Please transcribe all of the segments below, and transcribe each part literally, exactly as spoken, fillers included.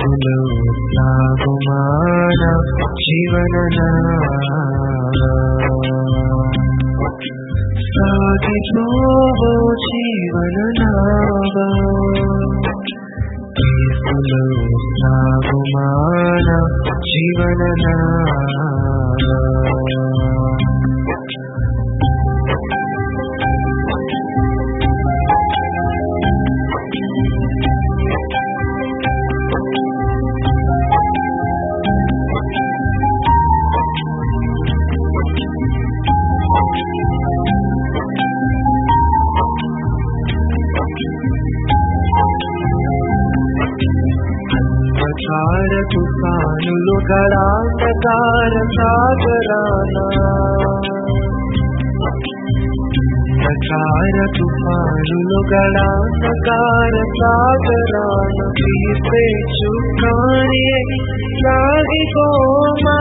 క్రీస్తులో సాగుమాన జీవననావా సాగిపోవో జీవననావా క్రీస్తులో సాగుమాన జీవననావా అంధకార తుఫానులు గడాంధకార సాగరాన అంధకార తుఫానులు గడాంధకార సాగరాన తీసే చుక్కాని సాగిపోమా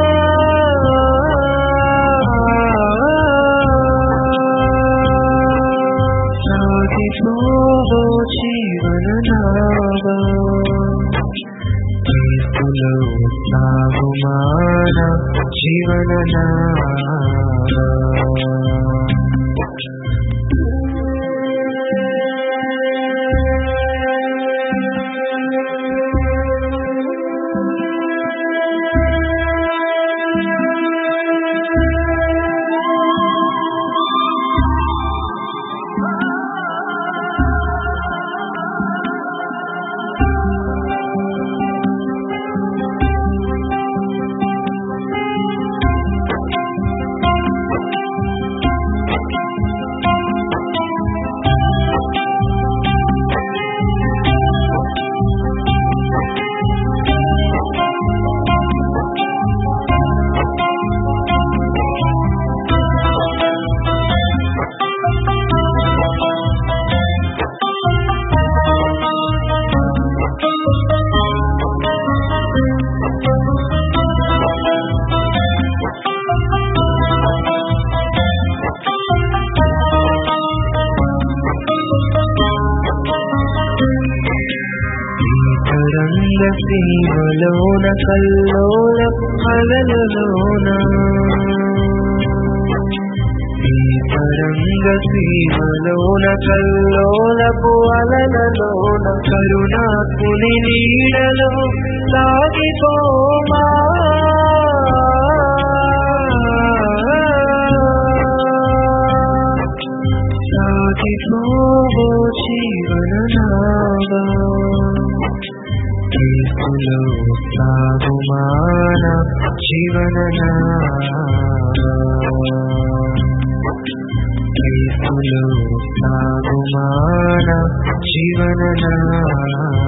సాగిపోవో జీవననావా క్రీస్తులో సాగుమాన జీవననావా తరంగ సీమలోన కల్లోల అలలలోన ఈ తరంగ సీమలోన కల్లోలపు అలలలోన కరుణాత్ముని నీడలో సాగిపోమా సాగిపోవో జీవననావా క్రీస్తులో సాగుమాన జీవననావా క్రీస్తులో సాగుమాన జీవననావా